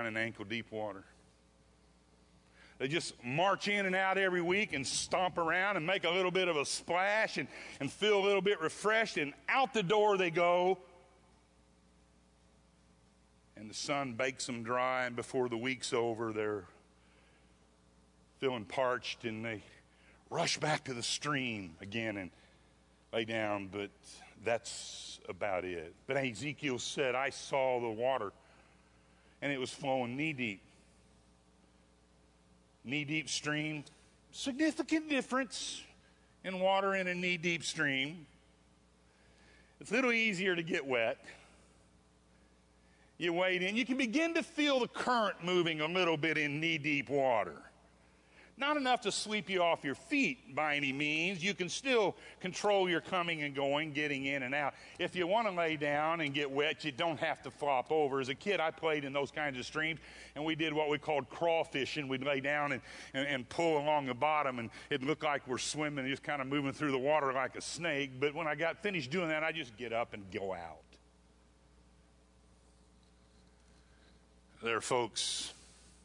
down in ankle-deep water. They just march in and out every week and stomp around and make a little bit of a splash and feel a little bit refreshed, and out the door they go. And the sun bakes them dry, and before the week's over, they're feeling parched, and they rush back to the stream again and lay down, but that's about it. But Ezekiel said, I saw the water, and it was flowing knee-deep. Knee-deep stream, significant difference in water in a knee-deep stream. It's a little easier to get wet. You wade in, you can begin to feel the current moving a little bit in knee-deep water. Not enough to sweep you off your feet by any means. You can still control your coming and going, getting in and out. If you want to lay down and get wet, you don't have to flop over. As a kid, I played in those kinds of streams, and we did what we called crawfishing. We'd lay down and pull along the bottom, and it looked like we're swimming, just kind of moving through the water like a snake. But when I got finished doing that, I just get up and go out. There are folks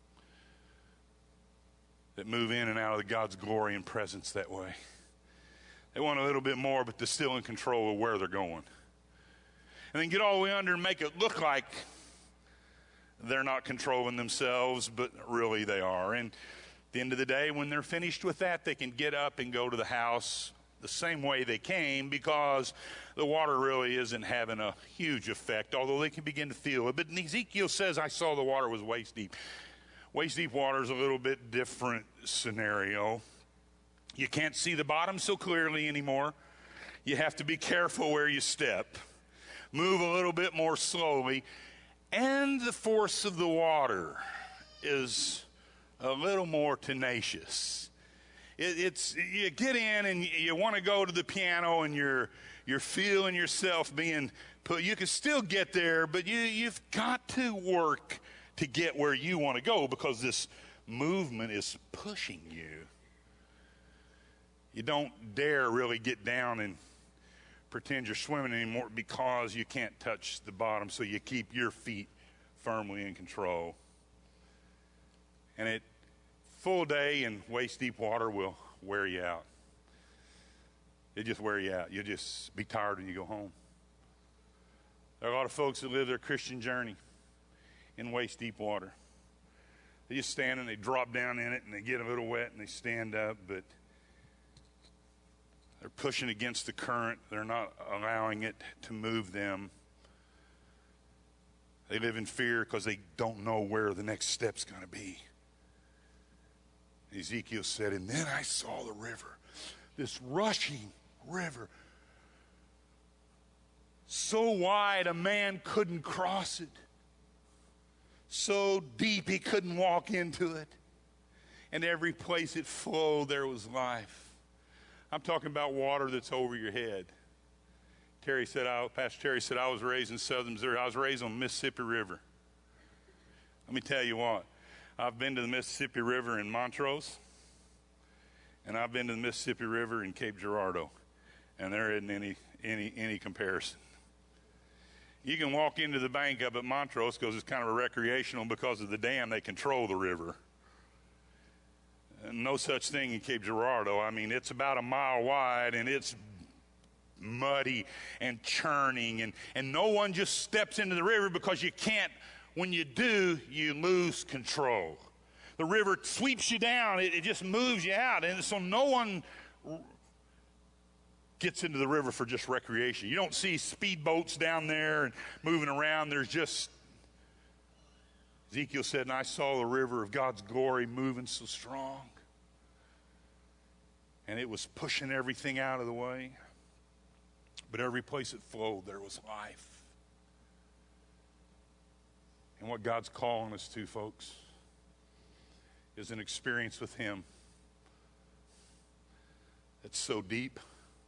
that move in and out of God's glory and presence that way. They want a little bit more, but they're still in control of where they're going. And then get all the way under and make it look like they're not controlling themselves, but really they are. And at the end of the day, when they're finished with that, they can get up and go to the house the same way they came, because the water really isn't having a huge effect, although they can begin to feel it. But Ezekiel says, I saw the water was waist deep. Waist deep water is a little bit different scenario. You can't see the bottom so clearly anymore. You have to be careful where you step. Move a little bit more slowly. And the force of the water is a little more tenacious. It's you get in and you want to go to the piano, and you're feeling yourself being put. You can still get there, but you've got to work to get where you want to go, because this movement is pushing you. You don't dare really get down and pretend you're swimming anymore, because you can't touch the bottom, so you keep your feet firmly in control. And it full day in waist deep water will wear you out. It just wear you out. You'll just be tired when you go home. There are a lot of folks that live their Christian journey in waist deep water. They just stand and they drop down in it, and they get a little wet and they stand up, but they're pushing against the current. They're not allowing it to move them. They live in fear because they don't know where the next step's going to be. Ezekiel said, and then I saw the river, this rushing river, so wide a man couldn't cross it, so deep he couldn't walk into it, and every place it flowed there was life. I'm talking about water that's over your head. Pastor Terry said, I was raised in southern Missouri. I was raised on the Mississippi River. Let me tell you what, I've been to the Mississippi River in Montrose, and I've been to the Mississippi River in Cape Girardeau, and there isn't any comparison. You can walk into the bank up at Montrose because it's kind of a recreational, because of the dam, they control the river. And no such thing in Cape Girardeau. I mean, it's about a mile wide, and it's muddy and churning, and no one just steps into the river, because you can't. When you do, you lose control. The river sweeps you down. It just moves you out. And so no one gets into the river for just recreation. You don't see speedboats down there and moving around. There's just, Ezekiel said, and I saw the river of God's glory moving so strong. And it was pushing everything out of the way. But every place it flowed, there was life. And what God's calling us to, folks, is an experience with Him that's so deep,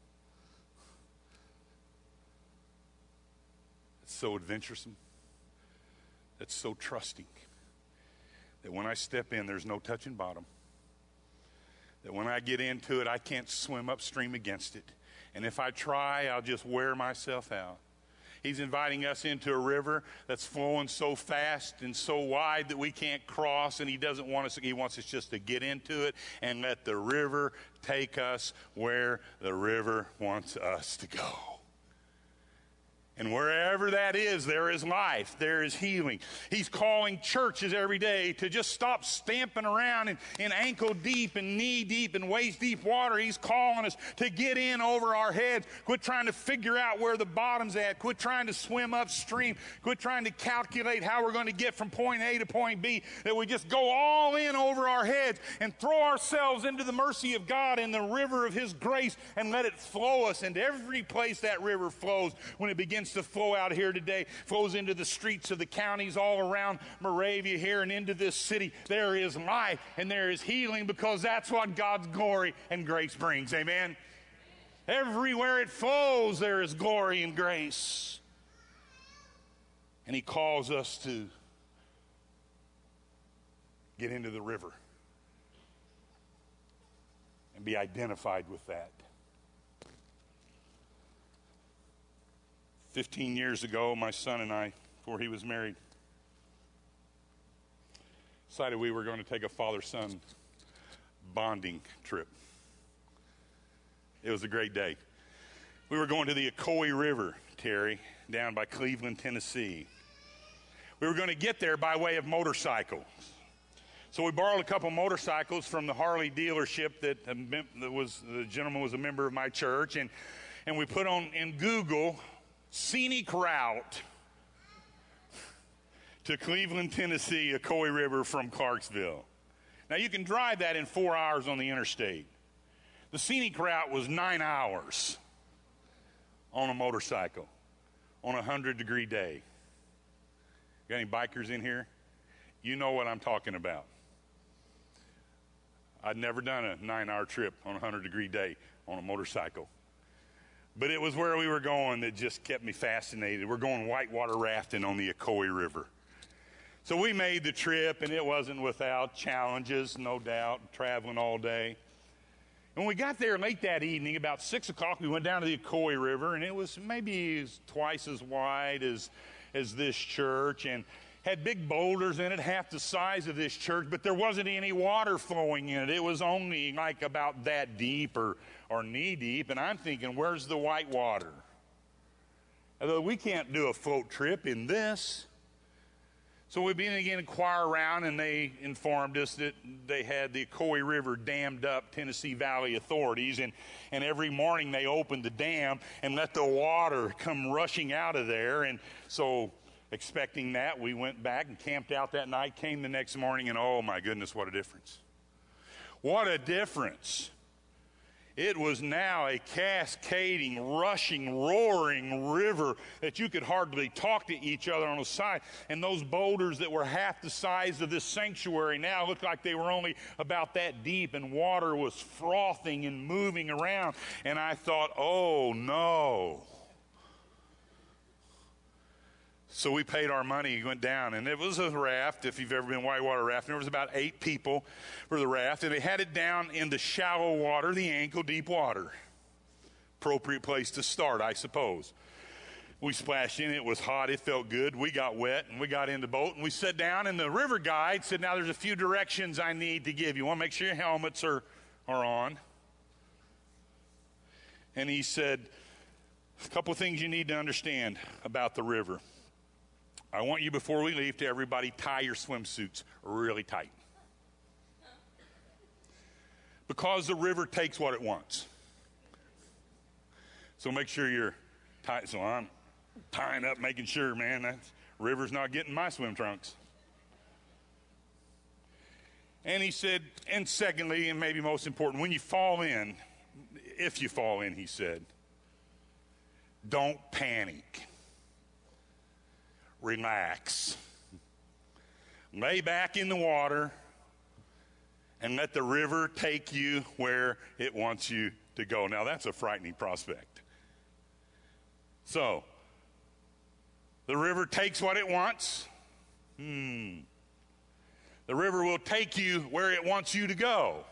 it's so adventuresome, that's so trusting, that when I step in, there's no touching bottom. That when I get into it, I can't swim upstream against it. And if I try, I'll just wear myself out. He's inviting us into a river that's flowing so fast and so wide that we can't cross, and he doesn't want us, he wants us just to get into it and let the river take us where the river wants us to go. And wherever that is, there is life, there is healing. He's calling churches every day to just stop stamping around in ankle deep and knee deep and waist deep water. He's calling us to get in over our heads. Quit trying to figure out where the bottom's at. Quit trying to swim upstream. Quit trying to calculate how we're going to get from point A to point B. That we just go all in over our heads and throw ourselves into the mercy of God in the river of his grace and let it flow us into every place that river flows. When it begins to flow out here today, flows into the streets of the counties all around Moravia here and into this city, there is life and there is healing, because that's what God's glory and grace brings. Amen? Everywhere it flows, there is glory and grace. And he calls us to get into the river and be identified with that. 15 years ago, my son and I, before he was married, decided we were going to take a father-son bonding trip. It was a great day. We were going to the Ocoee River, Terry, down by Cleveland, Tennessee. We were going to get there by way of motorcycle. So we borrowed a couple motorcycles from the Harley dealership that the gentleman was a member of my church, and we put on in Google scenic route to Cleveland, Tennessee, Ocoee River from Clarksville. Now you can drive that in 4 hours on the interstate. The scenic route was 9 hours on a motorcycle on a 100-degree day. Got any bikers in here? You know what I'm talking about. I'd never done a 9-hour trip on a 100-degree day on a motorcycle. But it was where we were going that just kept me fascinated. We're going whitewater rafting on the Ocoee River. So we made the trip, and it wasn't without challenges, no doubt, traveling all day. And when we got there late that evening, about 6 o'clock, we went down to the Ocoee River, and it was maybe twice as wide as this church, and had big boulders in it, half the size of this church, but there wasn't any water flowing in it. It was only like about that deep or knee deep, and I'm thinking, where's the white water? Although we can't do a float trip in this. So we began to inquire around, and they informed us that they had the Ocoee River dammed up, Tennessee Valley authorities, and every morning they opened the dam and let the water come rushing out of there. And so expecting that, we went back and camped out that night, came the next morning, and oh my goodness, what a difference. What a difference. It was now a cascading, rushing, roaring river that you could hardly talk to each other on the side. And those boulders that were half the size of this sanctuary now looked like they were only about that deep, and water was frothing and moving around. And I thought, oh no. So we paid our money, went down, and it was a raft, if you've ever been whitewater rafting. There was about 8 people for the raft, and they had it down in the shallow water, the ankle-deep water. Appropriate place to start, I suppose. We splashed in. It was hot. It felt good. We got wet, and we got in the boat, and we sat down, and the river guide said, now there's a few directions I need to give you. You want to make sure your helmets are on. And he said, a couple of things you need to understand about the river. I want you, before we leave, to everybody tie your swimsuits really tight. Because the river takes what it wants. So make sure you're tight. So I'm tying up, making sure, man, that river's not getting my swim trunks. And he said, and secondly, and maybe most important, when you fall in, if you fall in, he said, don't panic. Relax. Lay back in the water and let the river take you where it wants you to go. Now, that's a frightening prospect. So, the river takes what it wants. The river will take you where it wants you to go.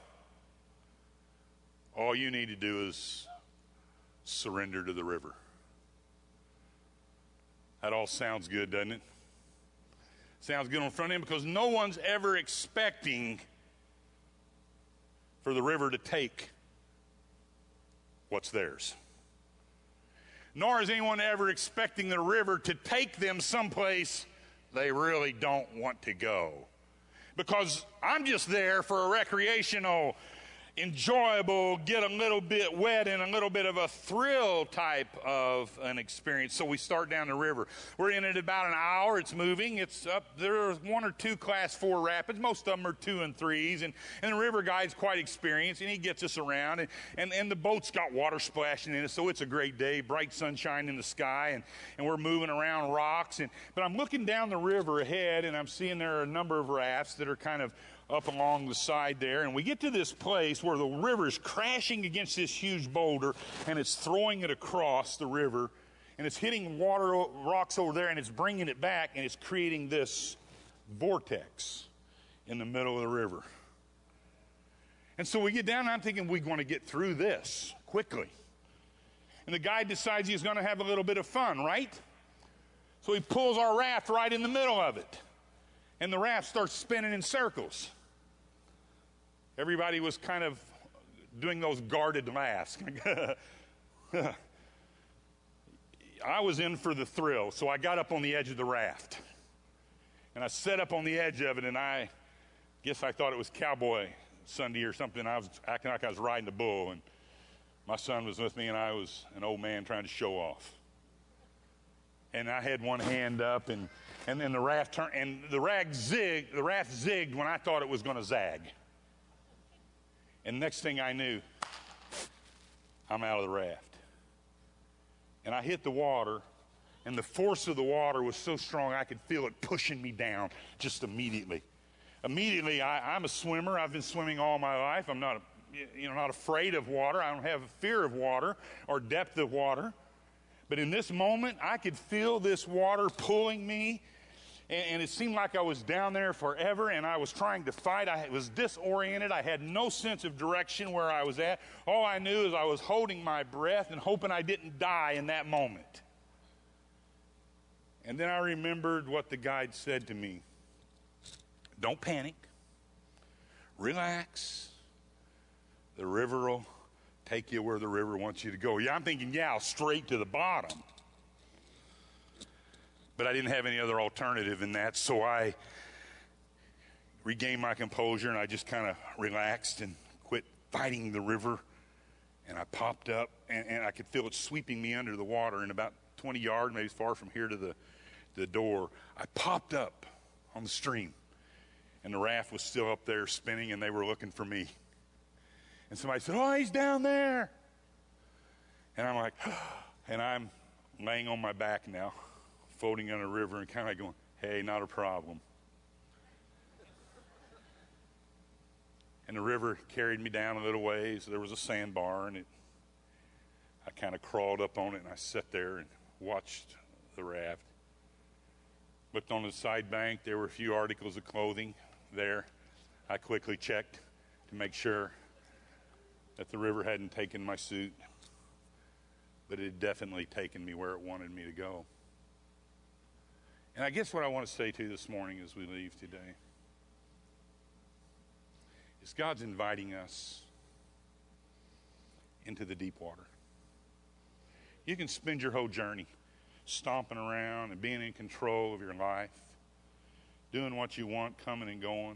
All you need to do is surrender to the river. That all sounds good, doesn't it? Sounds good on the front end because no one's ever expecting for the river to take what's theirs. Nor is anyone ever expecting the river to take them someplace they really don't want to go. Because I'm just there for a recreational, enjoyable, get a little bit wet and a little bit of a thrill type of an experience. So we start down the river. We're in it about an hour. It's moving. It's up. There are 1 or 2 class 4 rapids. Most of them are 2 and 3s. And the river guide's quite experienced, and he gets us around. And the boat's got water splashing in it, so it's a great day. Bright sunshine in the sky, and we're moving around rocks. But I'm looking down the river ahead, and I'm seeing there are a number of rafts that are kind of up along the side there, and we get to this place where the river is crashing against this huge boulder, and it's throwing it across the river, and it's hitting rocks over there, and it's bringing it back, and it's creating this vortex in the middle of the river. And so we get down, and I'm thinking we're going to get through this quickly. And the guide decides he's going to have a little bit of fun, right? So he pulls our raft right in the middle of it, and the raft starts spinning in circles. Everybody was kind of doing those guarded laughs. I was in for the thrill, so I got up on the edge of the raft. And I sat up on the edge of it, and I guess I thought it was Cowboy Sunday or something. I was acting like I was riding a bull, and my son was with me, and I was an old man trying to show off. And I had one hand up, and then the raft turned, and the raft zigged when I thought it was going to zag. And next thing I knew, I'm out of the raft. And I hit the water, and the force of the water was so strong I could feel it pushing me down just immediately. Immediately, I'm a swimmer. I've been swimming all my life. I'm not afraid of water. I don't have a fear of water or depth of water. But in this moment, I could feel this water pulling me, and it seemed like I was down there forever, and I was trying to fight. I was disoriented. I had no sense of direction where I was at. All I knew is I was holding my breath and hoping I didn't die in that moment. And then I remembered what the guide said to me. Don't panic. Relax. The river will take you where the river wants you to go. Yeah, I'm thinking, straight to the bottom. But I didn't have any other alternative in that, so I regained my composure, and I just kind of relaxed and quit fighting the river. And I popped up, and I could feel it sweeping me under the water. And about 20 yards, maybe far from here to the door, I popped up on the stream. And the raft was still up there spinning, and they were looking for me. And somebody said, "Oh, he's down there." And I'm like, and I'm laying on my back now, floating on the river and kind of going, "Hey, not a problem." And the river carried me down a little ways. There was a sandbar, and I kind of crawled up on it, and I sat there and watched the raft. Looked on the side bank. There were a few articles of clothing there. I quickly checked to make sure that the river hadn't taken my suit, but it had definitely taken me where it wanted me to go. And I guess what I want to say to you this morning as we leave today is God's inviting us into the deep water. You can spend your whole journey stomping around and being in control of your life, doing what you want, coming and going.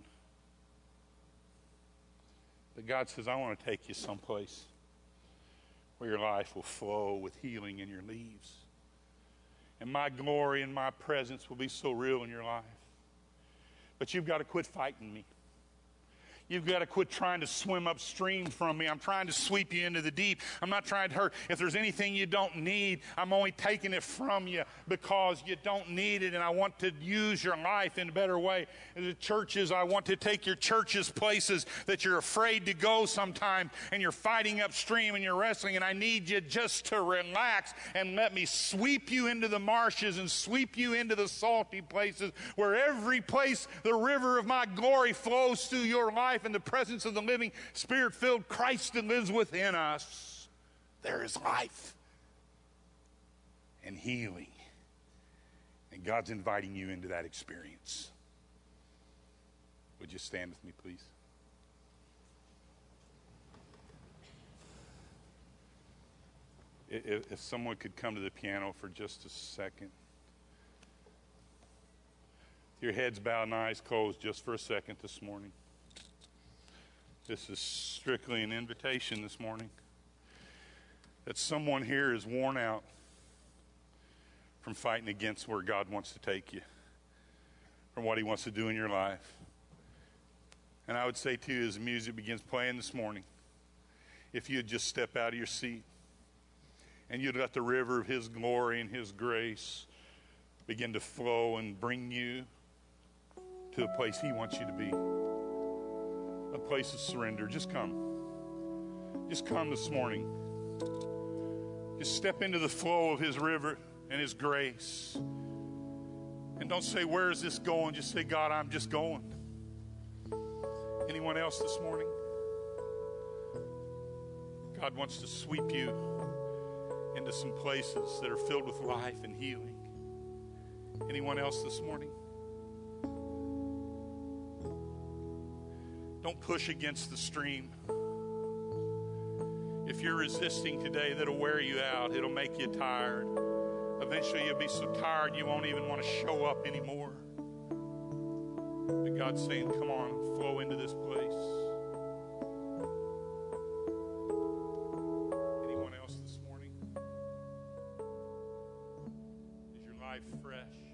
But God says, I want to take you someplace where your life will flow with healing in your leaves. And my glory and my presence will be so real in your life. But you've got to quit fighting me. You've got to quit trying to swim upstream from me. I'm trying to sweep you into the deep. I'm not trying to hurt. If there's anything you don't need, I'm only taking it from you because you don't need it, and I want to use your life in a better way. In the churches, I want to take your churches places that you're afraid to go sometime, and you're fighting upstream and you're wrestling, and I need you just to relax and let me sweep you into the marshes and sweep you into the salty places where every place the river of my glory flows through your life. In the presence of the living Spirit-filled Christ that lives within us, there is life and healing And God's inviting you into that experience. Would you stand with me, please? If someone could come to the piano for just a second. Your heads bowed and eyes closed just for a second this morning. This is strictly an invitation this morning. That someone here is worn out from fighting against where God wants to take you, from what he wants to do in your life. And I would say to you, as the music begins playing this morning, if you'd just step out of your seat and you'd let the river of his glory and his grace begin to flow and bring you to the place he wants you to be, a place of surrender. Just come. Just come this morning. Just step into the flow of his river and his grace. And don't say, where is this going? Just say, God, I'm just going. Anyone else this morning? God wants to sweep you into some places that are filled with life and healing. Anyone else this morning? Don't push against the stream. If you're resisting today, that'll wear you out. It'll make you tired. Eventually you'll be so tired you won't even want to show up anymore. But God's saying, come on, flow into this place. Anyone else this morning? Is your life fresh?